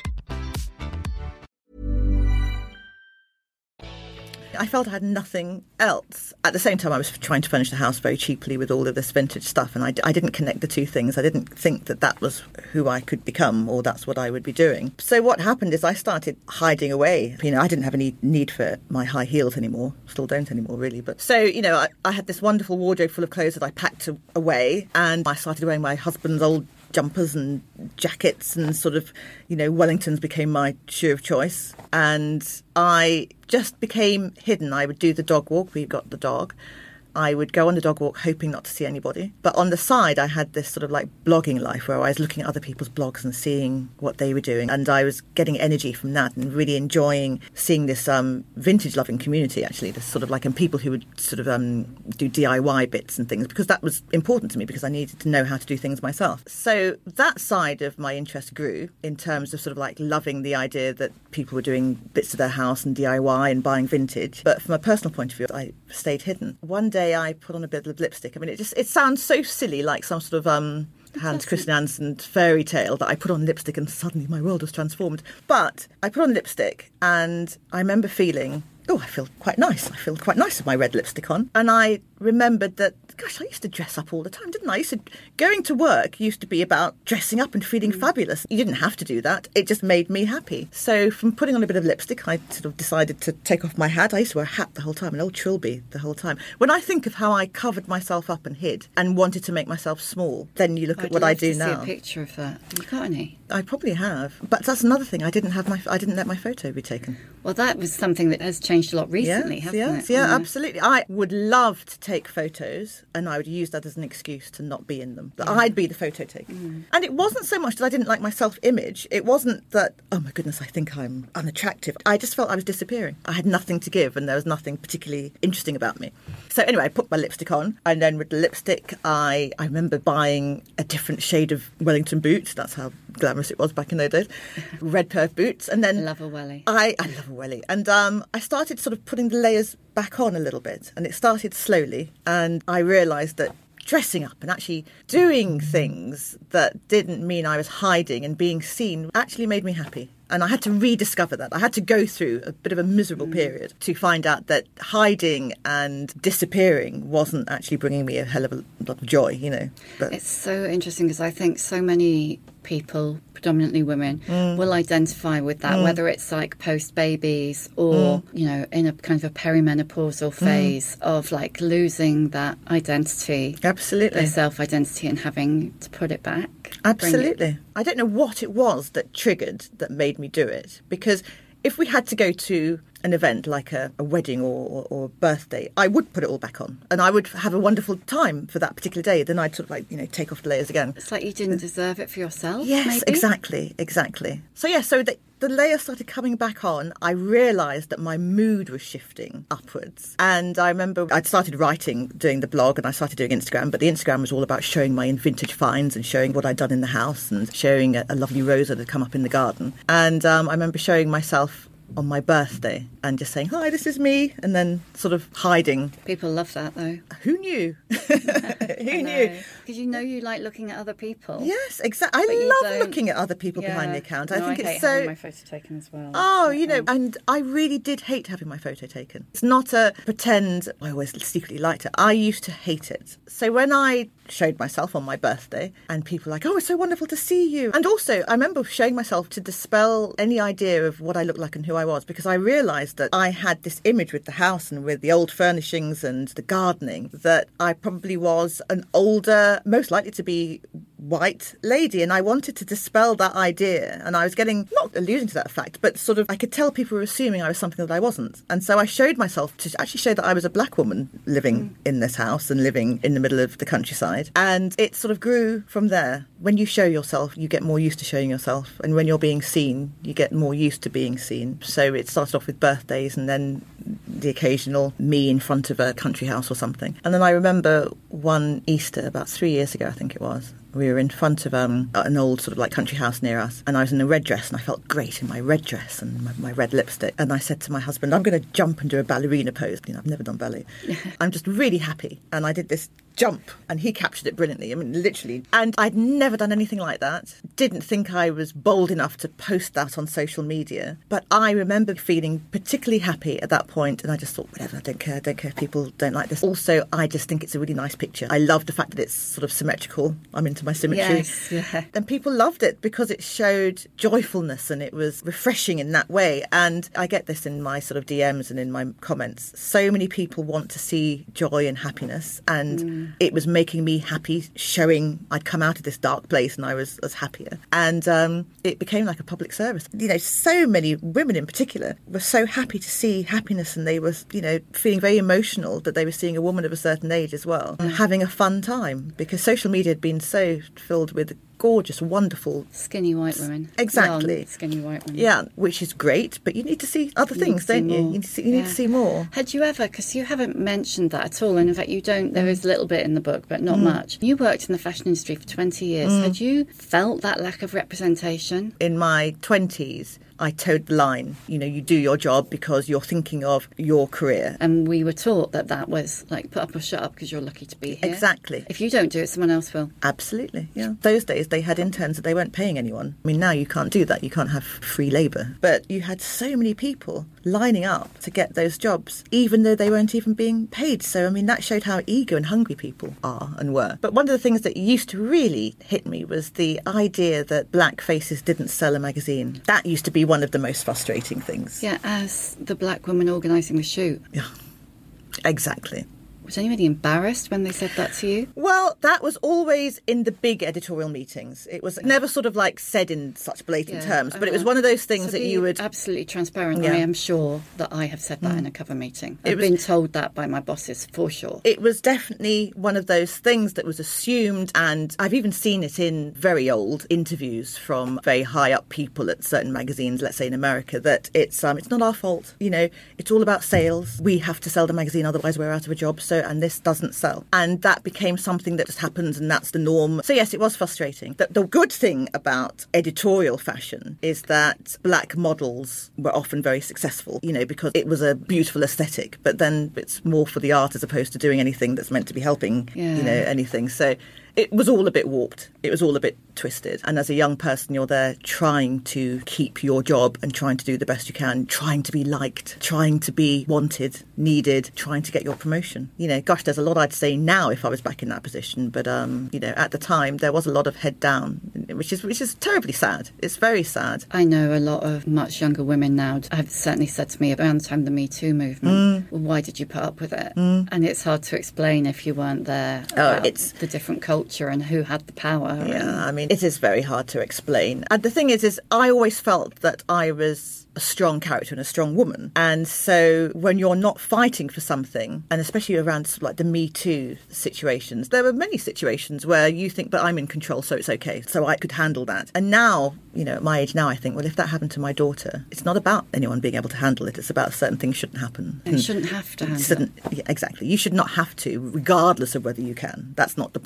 I felt I had nothing else. At the same time, I was trying to furnish the house very cheaply with all of this vintage stuff, and I, I didn't connect the two things. I didn't think that that was who I could become or that's what I would be doing. So what happened is I started hiding away. You know, I didn't have any need for my high heels anymore. Still don't anymore, really. But so, you know, I, I had this wonderful wardrobe full of clothes that I packed away, and I started wearing my husband's old jumpers and jackets, and sort of, you know, Wellingtons became my shoe of choice. And I just became hidden. I would do the dog walk. We got the dog. I would go on the dog walk hoping not to see anybody. But on the side, I had this sort of like blogging life where I was looking at other people's blogs and seeing what they were doing. And I was getting energy from that and really enjoying seeing this um, vintage-loving community, actually. This sort of like, and people who would sort of um, do D I Y bits and things, because that was important to me because I needed to know how to do things myself. So that side of my interest grew in terms of sort of like loving the idea that people were doing bits of their house and D I Y and buying vintage. But from a personal point of view, I stayed hidden. One day I put on a bit of lipstick. I mean, it just it sounds so silly, like some sort of um, Hans Christian Andersen fairy tale that I put on lipstick and suddenly my world was transformed. But I put on lipstick and I remember feeling, oh, I feel quite nice. I feel quite nice with my red lipstick on. And I remembered that, gosh, I used to dress up all the time, didn't I? I used to, going to work used to be about dressing up and feeling mm. fabulous. You didn't have to do that. It just made me happy. So from putting on a bit of lipstick, I sort of decided to take off my hat. I used to wear a hat the whole time, an old trilby the whole time. When I think of how I covered myself up and hid and wanted to make myself small, then you look I'd at what I do to now. See a picture of that. Have you got any? I probably have, but that's another thing. I didn't have my. I didn't let my photo be taken. Well, that was something that has changed a lot recently, yes, hasn't yes, it? Yeah, yeah, absolutely. I would love to take photos, and I would use that as an excuse to not be in them. That mm. I'd be the photo taker. Mm. And it wasn't so much that I didn't like my self-image. It wasn't that, oh my goodness, I think I'm unattractive. I just felt I was disappearing. I had nothing to give, and there was nothing particularly interesting about me. So anyway, I put my lipstick on, and then with the lipstick, I, I remember buying a different shade of Wellington boots. That's how glamorous it was back in those days. Red perf boots. And then love a welly. I, I love a welly. And um, I started sort of putting the layers back on a little bit, and it started slowly, and I realised that dressing up and actually doing things that didn't mean I was hiding and being seen actually made me happy. And I had to rediscover that. I had to go through a bit of a miserable mm. period to find out that hiding and disappearing wasn't actually bringing me a hell of a lot of joy, you know. But it's so interesting because I think so many people, predominantly women, mm. will identify with that, mm. whether it's like post-babies or, mm. you know, in a kind of a perimenopausal phase mm. of like losing that identity. Absolutely. Their self-identity and having to put it back. Absolutely. It. I don't know what it was that triggered, that made me do it. Because if we had to go to an event like a, a wedding or, or, or a birthday, I would put it all back on. And I would have a wonderful time for that particular day. Then I'd sort of like, you know, take off the layers again. It's like you didn't deserve it for yourself, Yes, maybe? exactly, exactly. So, yeah, so the, the layers started coming back on. I realised that my mood was shifting upwards. And I remember I'd started writing, doing the blog, and I started doing Instagram. But the Instagram was all about showing my vintage finds and showing what I'd done in the house and showing a, a lovely rose that had come up in the garden. And um, I remember showing myself on my birthday and just saying, hi, this is me, and then sort of hiding. People love that, though. Who knew? Who knew? Because you know you like looking at other people. Yes, exactly. I love looking at other people yeah. behind the account. No, I think I it's hate so. having my photo taken as well. Oh, you know, and I really did hate having my photo taken. It's not a pretend. I always secretly liked it. I used to hate it. So when I showed myself on my birthday and people were like, oh, it's so wonderful to see you. And also, I remember showing myself to dispel any idea of what I looked like and who I was, because I realised that I had this image with the house and with the old furnishings and the gardening that I probably was an older, most likely to be white lady, and I wanted to dispel that idea. And I was getting, not alluding to that fact, but sort of I could tell people were assuming I was something that I wasn't. And so I showed myself to actually show that I was a black woman living mm. in this house and living in the middle of the countryside. And it sort of grew from there. When you show yourself, you get more used to showing yourself, and when you're being seen, you get more used to being seen. So it started off with birthdays and then the occasional me in front of a country house or something. And then I remember one Easter about three years ago, I think it was, we were in front of um, an old sort of like country house near us, and I was in a red dress, and I felt great in my red dress and my, my red lipstick. And I said to my husband, I'm going to jump and do a ballerina pose. You know, I've never done ballet. I'm just really happy. And I did this jump, and he captured it brilliantly. I mean, literally. And I'd never done anything like that. Didn't think I was bold enough to post that on social media. But I remember feeling particularly happy at that point, and I just thought, whatever, I don't care. I don't care if people don't like this. Also, I just think it's a really nice picture. I love the fact that it's sort of symmetrical. I'm into my symmetry. Yes, yeah. And people loved it because it showed joyfulness, and it was refreshing in that way. And I get this in my sort of D Ms and in my comments. So many people want to see joy and happiness, and mm. it was making me happy, showing I'd come out of this dark place and I was, was happier. And um, it became like a public service. You know, so many women in particular were so happy to see happiness, and they were, you know, feeling very emotional that they were seeing a woman of a certain age as well, and having a fun time, because social media had been so filled with gorgeous, wonderful... Skinny white women. Exactly. Young, skinny white women. Yeah, which is great, but you need to see other you things, don't you? You need to see, you yeah. need to see more. Had you ever, because you haven't mentioned that at all, and in fact you don't, there is a little bit in the book, but not mm. much. You worked in the fashion industry for twenty years. Mm. Had you felt that lack of representation? In my twenties, I towed the line. You know, you do your job because you're thinking of your career. And we were taught that that was like put up or shut up because you're lucky to be here. Exactly. If you don't do it, someone else will. Absolutely, yeah. Those days they had interns that they weren't paying anyone. I mean, now you can't do that. You can't have free labour. But you had so many people lining up to get those jobs, even though they weren't even being paid. So, I mean, that showed how eager and hungry people are and were. But one of the things that used to really hit me was the idea that black faces didn't sell a magazine. That used to be one of the most frustrating things. Yeah, as the black woman organising the shoot. Yeah, exactly. Was anybody embarrassed when they said that to you? Well, that was always in the big editorial meetings. It was never sort of like said in such blatant yeah, terms, but it was one of those things to that you would... absolutely transparent. Yeah. I am sure that I have said that mm. in a cover meeting. I've was, been told that by my bosses, for sure. It was definitely one of those things that was assumed, and I've even seen it in very old interviews from very high up people at certain magazines, let's say in America, that it's um, it's not our fault. You know, it's all about sales. We have to sell the magazine, otherwise we're out of a job. So, and this doesn't sell. And that became something that just happens, and that's the norm. So yes, it was frustrating. The, the good thing about editorial fashion is that black models were often very successful, you know, because it was a beautiful aesthetic, but then it's more for the art as opposed to doing anything that's meant to be helping, yeah. you know, anything. So it was all a bit warped. It was all a bit twisted. And as a young person, you're there trying to keep your job and trying to do the best you can, trying to be liked, trying to be wanted, needed, trying to get your promotion. You know, gosh, there's a lot I'd say now if I was back in that position. But, um, you know, at the time, there was a lot of head down, which is which is terribly sad. It's very sad. I know a lot of much younger women now have certainly said to me around the time of the Me Too movement, mm. well, why did you put up with it? Mm. And it's hard to explain if you weren't there oh, about it's the different culture and who had the power. Yeah, and... I mean, it is very hard to explain. And the thing is, is I always felt that I was a strong character and a strong woman. And so when you're not fighting for something, and especially around sort of like the Me Too situations, there were many situations where you think, but I'm in control, so it's okay. So I could handle that. And now, you know, at my age now, I think, well, if that happened to my daughter, it's not about anyone being able to handle it. It's about certain things shouldn't happen. And shouldn't have to handle it. Yeah, exactly. You should not have to, regardless of whether you can. That's not the point.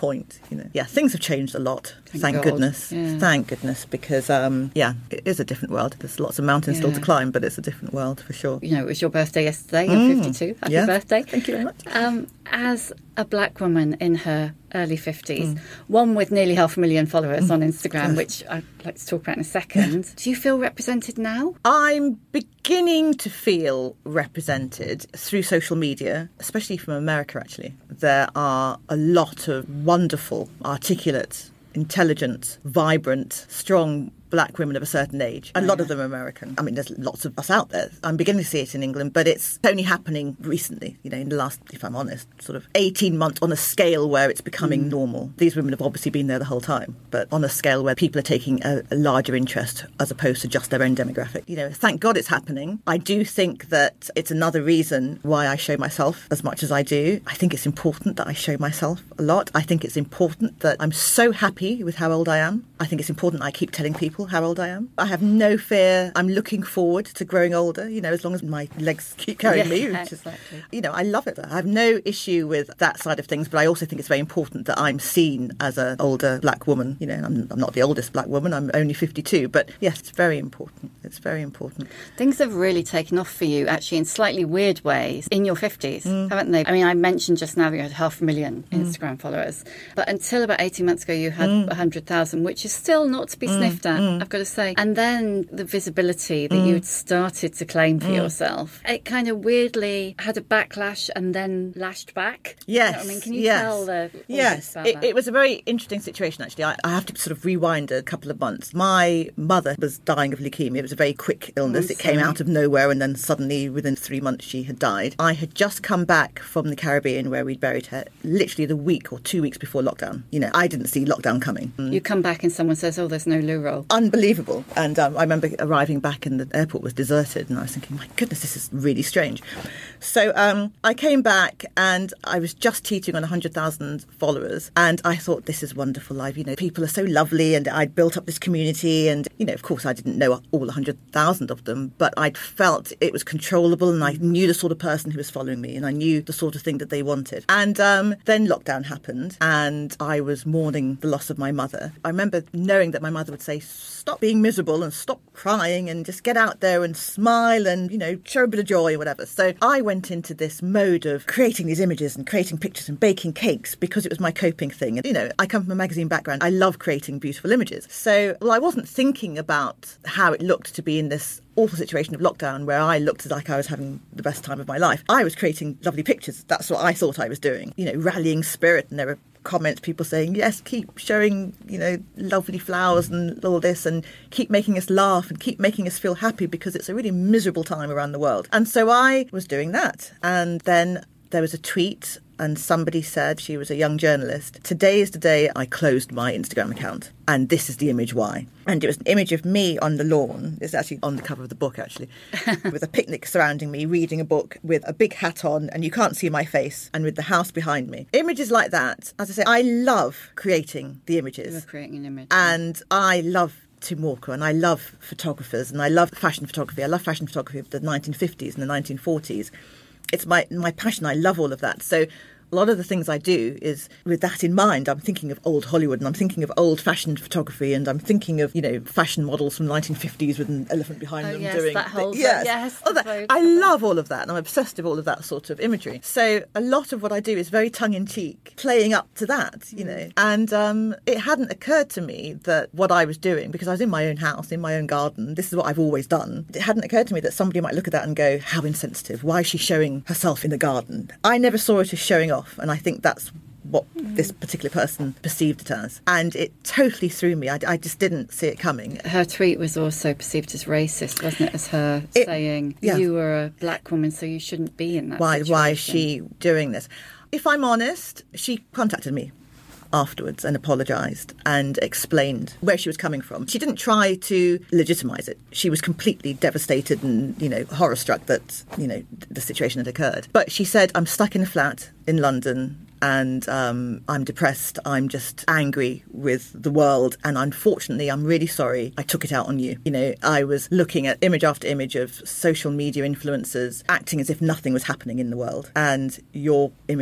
You know, yeah, things have changed a lot. Thank, thank God. goodness. Yeah. Thank goodness, because um, yeah, it is a different world. There's lots of mountains Yeah. still to climb, but it's a different world for sure. You know, it was your birthday yesterday. You're Mm. fifty-two. Happy Yeah. birthday! Thank you very much. Um, as a black woman in her early fifties, mm. one with nearly half a million followers mm. on Instagram, yes. which I'd like to talk about in a second. Do you feel represented now? I'm beginning to feel represented through social media, especially from America, actually. There are a lot of wonderful, articulate, intelligent, vibrant, strong black women of a certain age. A lot of them are American. I mean, there's lots of us out there. I'm beginning to see it in England, but it's only happening recently, you know, in the last, if I'm honest, sort of eighteen months on a scale where it's becoming mm. normal. These women have obviously been there the whole time, but on a scale where people are taking a, a larger interest as opposed to just their own demographic. You know, thank God it's happening. I do think that it's another reason why I show myself as much as I do. I think it's important that I show myself a lot. I think it's important that I'm so happy with how old I am. I think it's important I keep telling people how old I am. I have no fear. I'm looking forward to growing older, you know, as long as my legs keep carrying yeah, me. Which exactly. is, you know, I love it. I have no issue with that side of things, but I also think it's very important that I'm seen as an older black woman. You know, I'm, I'm not the oldest black woman. I'm only fifty-two. But yes, it's very important. It's very important. Things have really taken off for you, actually, in slightly weird ways in your fifties, mm. haven't they? I mean, I mentioned just now that you had half a million mm. Instagram followers, but until about eighteen months ago, you had mm. one hundred thousand, which is still not to be mm. sniffed at, mm. I've got to say. And then the visibility that mm. you had started to claim for mm. yourself, it kind of weirdly had a backlash and then lashed back. Yes. You know what I mean, can you yes. tell the Yes, about it, that? It was a very interesting situation, actually. I, I have to sort of rewind a couple of months. My mother was dying of leukemia. It was a very quick illness. Oh, it came out of nowhere, and then suddenly, within three months, she had died. I had just come back from the Caribbean where we'd buried her, literally the week or two weeks before lockdown. You know, I didn't see lockdown coming. You come back and someone says, oh, there's no loo roll. Unbelievable. And um, I remember arriving back and the airport was deserted, and I was thinking, my goodness, this is really strange. So um, I came back and I was just teaching on one hundred thousand followers, and I thought, this is wonderful life. You know, people are so lovely, and I'd built up this community, and, you know, of course I didn't know all one hundred thousand of them, but I'd felt it was controllable, and I knew the sort of person who was following me, and I knew the sort of thing that they wanted. And um, then lockdown happened, and I was mourning the loss of my mother. I remember knowing that my mother would say, stop being miserable and stop crying and just get out there and smile and, you know, show a bit of joy or whatever. So I went into this mode of creating these images and creating pictures and baking cakes because it was my coping thing. And, you know, I come from a magazine background. I love creating beautiful images. So, well, I wasn't thinking about how it looked to be in this awful situation of lockdown where I looked like I was having the best time of my life. I was creating lovely pictures. That's what I thought I was doing. You know, rallying spirit. And there were comments, people saying, yes, keep showing, you know, lovely flowers and all this, and keep making us laugh and keep making us feel happy because it's a really miserable time around the world. And so I was doing that. And then there was a tweet and somebody said, she was a young journalist, today is the day I closed my Instagram account. And this is the image why. And it was an image of me on the lawn. It's actually on the cover of the book, actually, with a picnic surrounding me, reading a book with a big hat on, and you can't see my face, and with the house behind me. Images like that, as I say, I love creating the images. You were creating an image. And I love Tim Walker, and I love photographers, and I love fashion photography. I love fashion photography of the nineteen fifties and the nineteen forties. It's my my passion. I love all of that. So a lot of the things I do is with that in mind. I'm thinking of old Hollywood, and I'm thinking of old-fashioned photography, and I'm thinking of, you know, fashion models from the nineteen fifties with an elephant behind oh, them yes, doing that whole th- yes, yes all that. I love all of that, and I'm obsessed with all of that sort of imagery. So a lot of what I do is very tongue-in-cheek, playing up to that, you know. And um, it hadn't occurred to me that what I was doing, because I was in my own house, in my own garden, this is what I've always done. It hadn't occurred to me that somebody might look at that and go, how insensitive. Why is she showing herself in the garden? I never saw it as showing off, and I think that's what this particular person perceived it as. And it totally threw me. I, I just didn't see it coming. Her tweet was also perceived as racist, wasn't it? As her it, saying, yeah. you were a black woman, so you shouldn't be in that why, situation. Why is she doing this? If I'm honest, she contacted me afterwards and apologised and explained where she was coming from. She didn't try to legitimise it. She was completely devastated and, you know, horror-struck that, you know, the situation had occurred. But she said, I'm stuck in a flat in London, and um, I'm depressed, I'm just angry with the world, and unfortunately, I'm really sorry I took it out on you. You know, I was looking at image after image of social media influencers acting as if nothing was happening in the world, and your image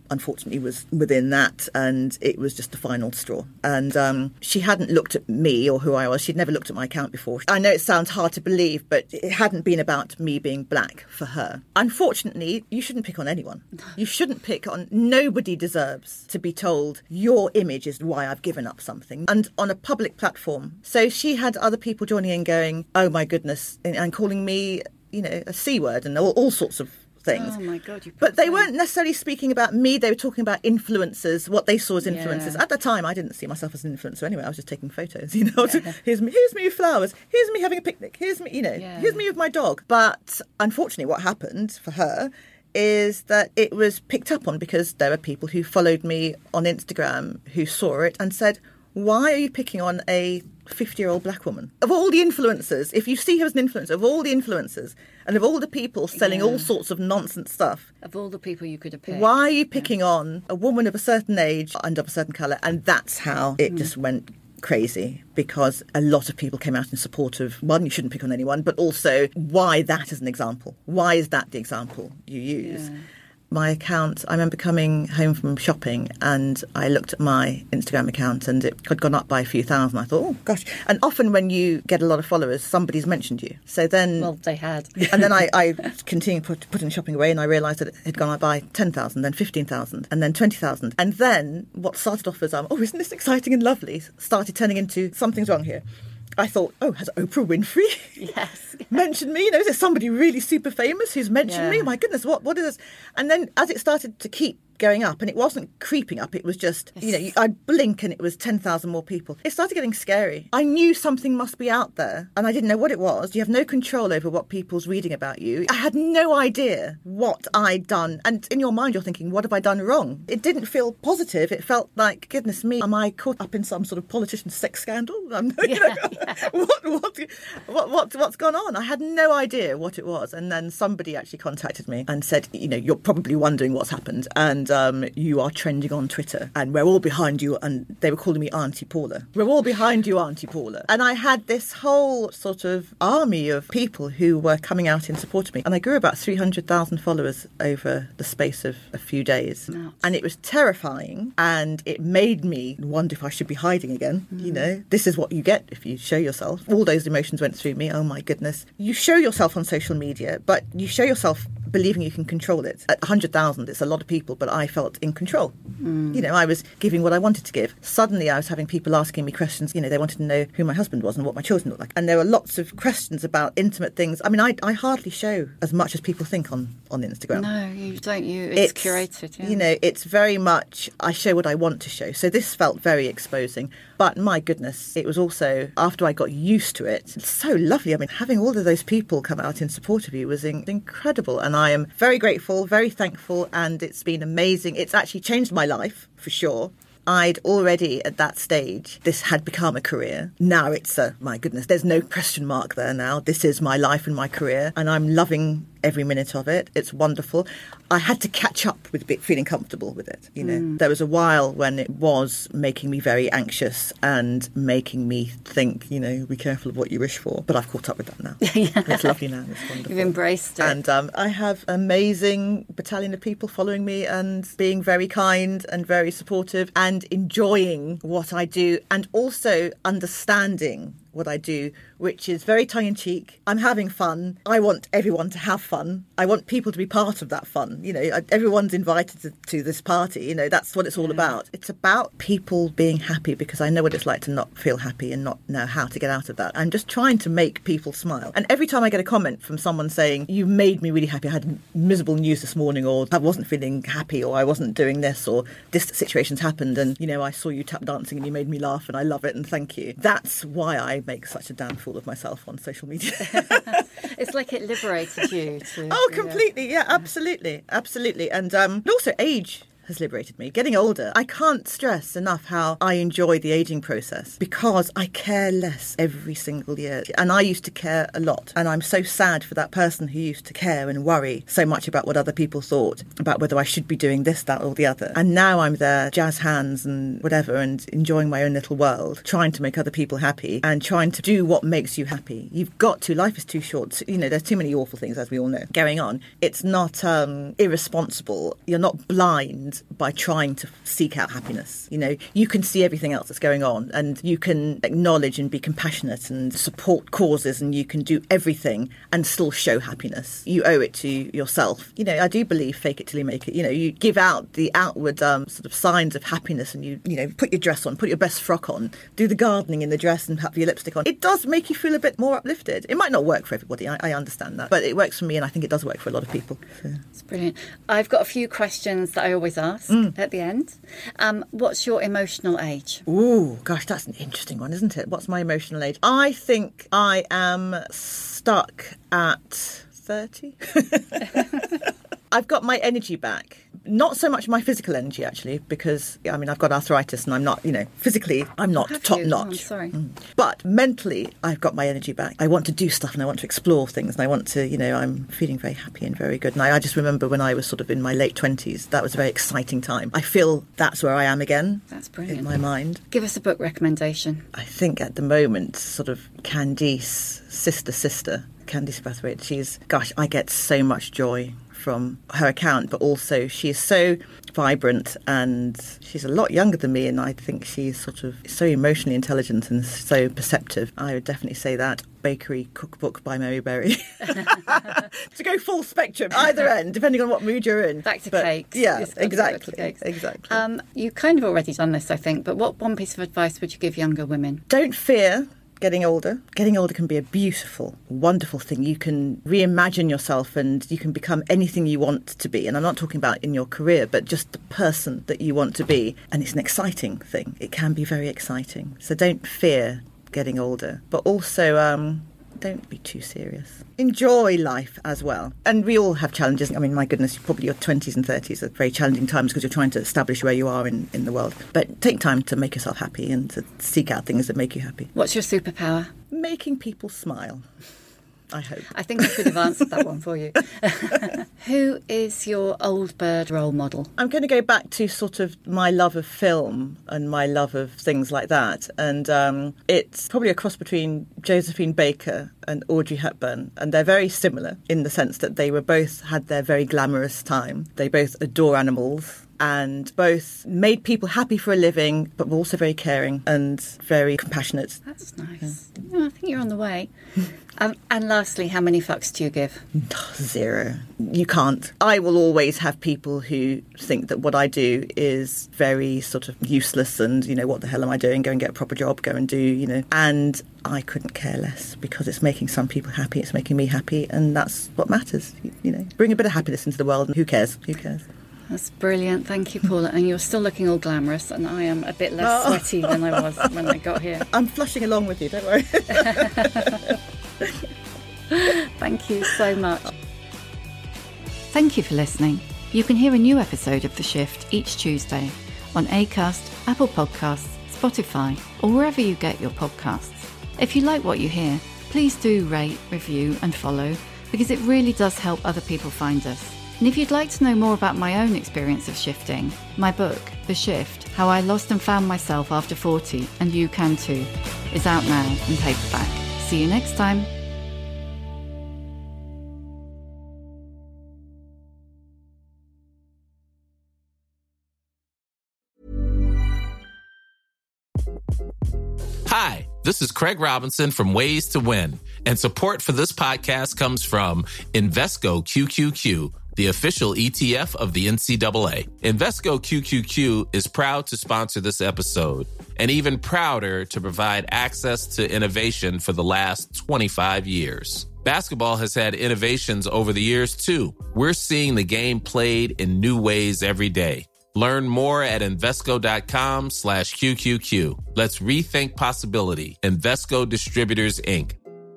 unfortunately was within that, and it was just the final straw. And um, she hadn't looked at me or who I was. She'd never looked at my account before. I know it sounds hard to believe, but it hadn't been about me being black for her. Unfortunately, you shouldn't pick on anyone. You shouldn't pick on... Nobody deserves to be told your image is why I've given up something. And on a public platform. So she had other people joining in going, oh my goodness, and, and calling me, you know, a C word and all, all sorts of things. Oh my God. You but they thing. weren't necessarily speaking about me. They were talking about influencers, what they saw as influencers. Yeah. At the time, I didn't see myself as an influencer anyway. I was just taking photos, you know. Yeah. here's me, here's me with flowers. Here's me having a picnic. Here's me, you know, yeah. here's me with my dog. But unfortunately, what happened for her is that it was picked up on because there were people who followed me on Instagram who saw it and said, why are you picking on a fifty-year-old black woman? Of all the influencers, if you see her as an influencer, of all the influencers and of all the people selling yeah. all sorts of nonsense stuff. Of all the people you could have picked. Why are you picking yeah. on a woman of a certain age and of a certain colour? And that's how it mm. just went crazy, because a lot of people came out in support of, one, you shouldn't pick on anyone, but also why that is an example. Why is that the example you use? Yeah. My account, I remember coming home from shopping and I looked at my Instagram account and it had gone up by a few thousand. I thought, oh gosh. And often when you get a lot of followers, somebody's mentioned you. So then... Well, they had. And then I, I continued put, putting shopping away and I realised that it had gone up by ten thousand, then fifteen thousand, and then twenty thousand. And then what started off as, um, oh, isn't this exciting and lovely, started turning into something's wrong here. I thought, oh, has Oprah Winfrey yes. mentioned me? You know, is there somebody really super famous who's mentioned yeah. me? My goodness, what what is this? And then as it started to keep going up, and it wasn't creeping up, it was just, yes. you know, I'd blink and it was ten thousand more people. It started getting scary. I knew something must be out there, and I didn't know what it was. You have no control over what people's reading about you. I had no idea what I'd done. And in your mind, you're thinking, what have I done wrong? It didn't feel positive. It felt like, goodness me, am I caught up in some sort of politician's sex scandal? Um, you yeah, know, yeah. what, what, what, what, what's gone on? I had no idea what it was. And then somebody actually contacted me and said, you know, you're probably wondering what's happened. And um, you are trending on Twitter and we're all behind you. And they were calling me Auntie Paula. We're all behind you, Auntie Paula. And I had this whole sort of army of people who were coming out in support of me. And I grew about three hundred thousand followers over the space of a few days. Nuts. And it was terrifying. And it made me wonder if I should be hiding again. Mm. You know, this is what you get if you show yourself. All those emotions went through me. Oh, my goodness. You show yourself on social media, but you show yourself believing you can control it. At one hundred thousand, it's a lot of people, but I felt in control. Mm. You know, I was giving what I wanted to give. Suddenly I was having people asking me questions. You know, they wanted to know who my husband was and what my children looked like. And there were lots of questions about intimate things. I mean, I, I hardly show as much as people think on, on Instagram. No, you don't. You It's, it's curated. Yeah. You know, it's very much, I show what I want to show. So this felt very exposing. But my goodness, it was also, after I got used to it, it's so lovely. I mean, having all of those people come out in support of you was in, incredible. And I am very grateful, very thankful, and it's been amazing. It's actually changed my life, for sure. I'd already, at that stage, this had become a career. Now it's a, my goodness, there's no question mark there now. This is my life and my career, and I'm loving every minute of it. It's wonderful. I had to catch up with it, feeling comfortable with it. You know, mm. there was a while when it was making me very anxious and making me think, you know, be careful of what you wish for. But I've caught up with that now. yeah. It's lovely now. It's wonderful. You've embraced it. And um, I have an amazing battalion of people following me and being very kind and very supportive and enjoying what I do and also understanding what I do, which is very tongue-in-cheek. I'm having fun. I want everyone to have fun. I want people to be part of that fun. You know, everyone's invited to, to this party. You know, that's what it's all yeah. about. It's about people being happy, because I know what it's like to not feel happy and not know how to get out of that. I'm just trying to make people smile. And every time I get a comment from someone saying, you made me really happy, I had miserable news this morning, or I wasn't feeling happy, or I wasn't doing this, or this situation's happened, and, you know, I saw you tap dancing and you made me laugh and I love it and thank you. That's why I make such a damn fool of myself on social media. It's like it liberated you to, oh completely yeah, yeah absolutely absolutely and um but also age has liberated me. Getting older, I can't stress enough how I enjoy the aging process, because I care less every single year. And I used to care a lot. And I'm so sad for that person who used to care and worry so much about what other people thought, about whether I should be doing this, that or the other. And now I'm there, jazz hands and whatever, and enjoying my own little world, trying to make other people happy and trying to do what makes you happy. You've got to. Life is too short. You know, there's too many awful things, as we all know, going on. It's not um, irresponsible. You're not blind happiness by trying to seek out happiness. You know, you can see everything else that's going on and you can acknowledge and be compassionate and support causes, and you can do everything and still show happiness. You owe it to yourself. You know, I do believe fake it till you make it. You know, you give out the outward um, sort of signs of happiness, and you, you know, put your dress on, put your best frock on, do the gardening in the dress and have your lipstick on. It does make you feel a bit more uplifted. It might not work for everybody, I, I understand that, but it works for me, and I think it does work for a lot of people. So. It's brilliant. I've got a few questions that I always ask mm. at the end. Um, what's your emotional age? Ooh, gosh, that's an interesting one, isn't it? What's my emotional age? I think I am stuck at thirty. I've got my energy back. Not so much my physical energy, actually, because, I mean, I've got arthritis and I'm not, you know, physically, I'm not Have top you? notch. Oh, I'm sorry. Mm. But mentally, I've got my energy back. I want to do stuff and I want to explore things and I want to, you know, I'm feeling very happy and very good. And I, I just remember when I was sort of in my late twenties, that was a very exciting time. I feel that's where I am again. That's brilliant. In my mind. Give us a book recommendation. I think at the moment, sort of Candice, Sister Sister, Candice Brathwaite, she's, gosh, I get so much joy from her account, but also she is so vibrant and she's a lot younger than me, and I think she's sort of so emotionally intelligent and so perceptive. I would definitely say that. Bakery Cookbook by Mary Berry. To go full spectrum, either end, depending on what mood you're in. Back to but, cakes. Yeah, It's exactly. Cakes. Exactly. Um, you've kind of already done this, I think, but what one piece of advice would you give younger women? Don't fear getting older. Getting older can be a beautiful, wonderful thing. You can reimagine yourself and you can become anything you want to be. And I'm not talking about in your career, but just the person that you want to be. And it's an exciting thing. It can be very exciting. So don't fear getting older. But also, um, don't be too serious. Enjoy life as well. And we all have challenges. I mean, my goodness, probably your twenties and thirties are very challenging times because you're trying to establish where you are in, in the world. But take time to make yourself happy and to seek out things that make you happy. What's your superpower? Making people smile. I hope. I think I could have answered that one for you. Who is your old bird role model? I'm going to go back to sort of my love of film and my love of things like that. And um, it's probably a cross between Josephine Baker and Audrey Hepburn. And they're very similar in the sense that they were both had their very glamorous time. They both adore animals. And both made people happy for a living, but were also very caring and very compassionate. That's nice. Yeah. Oh, I think you're on the way. Um, and lastly, how many fucks do you give? Zero. You can't. I will always have people who think that what I do is very sort of useless and, you know, what the hell am I doing? Go and get a proper job, go and do, you know. And I couldn't care less because it's making some people happy, it's making me happy, and that's what matters, you, you know. Bring a bit of happiness into the world, and who cares? Who cares? That's brilliant. Thank you, Paula. And you're still looking all glamorous, and I am a bit less oh. sweaty than I was when I got here. I'm flushing along with you, don't worry. Thank you so much. Thank you for listening. You can hear a new episode of The Shift each Tuesday on Acast, Apple Podcasts, Spotify, or wherever you get your podcasts. If you like what you hear, please do rate, review, and follow, because it really does help other people find us. And if you'd like to know more about my own experience of shifting, my book, The Shift, How I Lost and Found Myself After forty, and you can too, is out now in paperback. See you next time. Hi, this is Craig Robinson from Ways to Win, and support for this podcast comes from Invesco Q Q Q, the official E T F of the N C double A. Invesco Q Q Q is proud to sponsor this episode, and even prouder to provide access to innovation for the last twenty-five years. Basketball has had innovations over the years, too. We're seeing the game played in new ways every day. Learn more at Invesco.com slash QQQ. Let's rethink possibility. Invesco Distributors, Incorporated.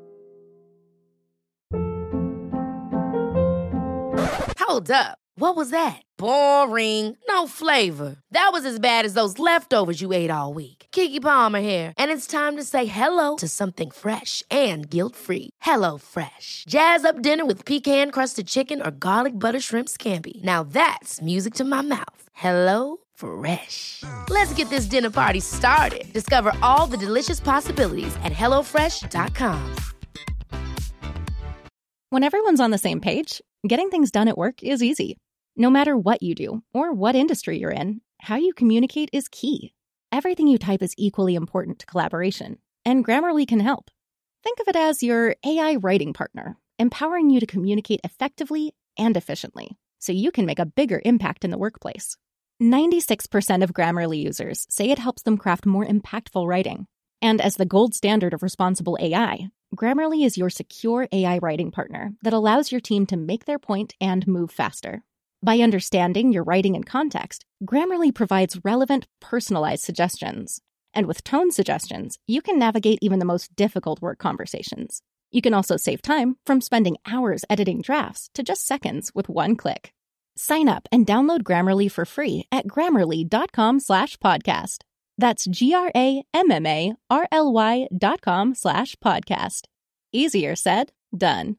Hold up. What was that? Boring. No flavor. That was as bad as those leftovers you ate all week. Keke Palmer here, and it's time to say hello to something fresh and guilt-free. Hello Fresh. Jazz up dinner with pecan-crusted chicken or garlic butter shrimp scampi. Now that's music to my mouth. Hello Fresh. Let's get this dinner party started. Discover all the delicious possibilities at hello fresh dot com. When everyone's on the same page, getting things done at work is easy. No matter what you do or what industry you're in, how you communicate is key. Everything you type is equally important to collaboration, and Grammarly can help. Think of it as your A I writing partner, empowering you to communicate effectively and efficiently, so you can make a bigger impact in the workplace. ninety-six percent of Grammarly users say it helps them craft more impactful writing. And as the gold standard of responsible A I, Grammarly is your secure A I writing partner that allows your team to make their point and move faster. By understanding your writing and context, Grammarly provides relevant, personalized suggestions. And with tone suggestions, you can navigate even the most difficult work conversations. You can also save time from spending hours editing drafts to just seconds with one click. Sign up and download Grammarly for free at grammarly.com slash podcast. That's G-R-A-M-M-A-R-L-Y dot com slash podcast. Easier said, done.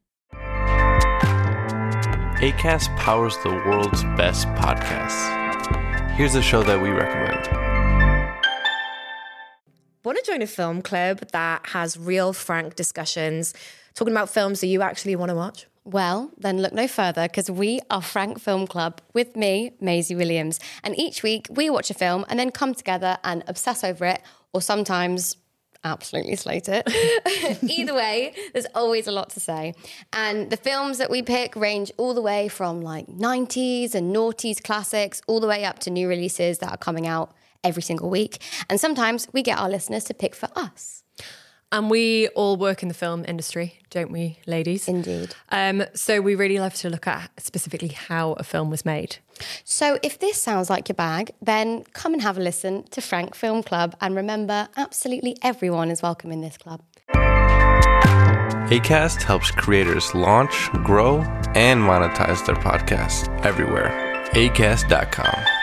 Acast powers the world's best podcasts. Here's a show that we recommend. Want to join a film club that has real, frank discussions, talking about films that you actually want to watch? Well, then look no further, because we are Frank Film Club with me, Maisie Williams. And each week we watch a film and then come together and obsess over it, or sometimes absolutely slate it. Either way, there's always a lot to say. And the films that we pick range all the way from like nineties and noughties classics, all the way up to new releases that are coming out every single week. And sometimes we get our listeners to pick for us. And we all work in the film industry, don't we, ladies? Indeed. Um, so we really love to look at specifically how a film was made. So if this sounds like your bag, then come and have a listen to Frank Film Club. And remember, absolutely everyone is welcome in this club. Acast helps creators launch, grow, and monetize their podcasts everywhere. acast dot com.